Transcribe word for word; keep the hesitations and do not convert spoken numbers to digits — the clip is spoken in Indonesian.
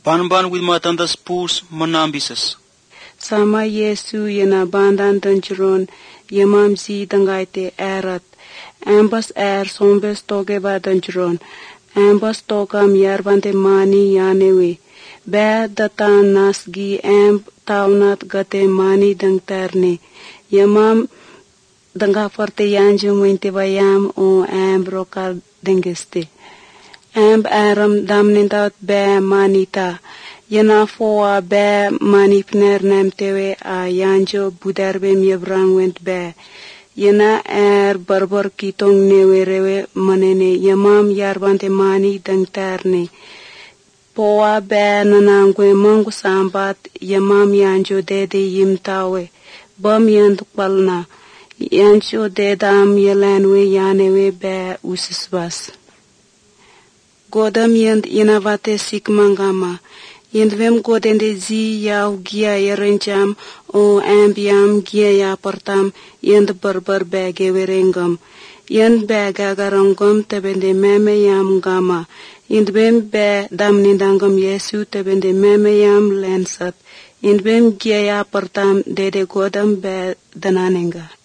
Ban-ban with matandas purs manambisas. Sama Yesu yena bandan danjuron yamam zi dangaite erat. Ambas er sombes toge ba danjuron. Ambas togam yarbante mani yanewe. Be datan nasgi amb taunat gate mani dang terne. Yamam danga forte yanju muinte bayam o amb rokar dengeste. Amb aram damnintat be manita. Yana foa be mani pner nemtewe a yanjo budarbe miebrang went be. Yana er barbar kitong newe rewe manene yamam yarbante mani dang terne. Poa be nanangwe mangu sambat yamam yanjo dede yimtawe. Bam yandukbalna. Yanjo dedam yelenwe yanewe be usisbas. Godam yand inavate sikmangama. Yendvem godende zi yau gia yerenjam o ambiam gia ya portam yend barbar bege werengam. Yend bega garangam tebende meme yam gama. Yendvem be damnindangam Yesu tebende meme yam lensat. Yendvem gia ya portam dede godam be dananenga.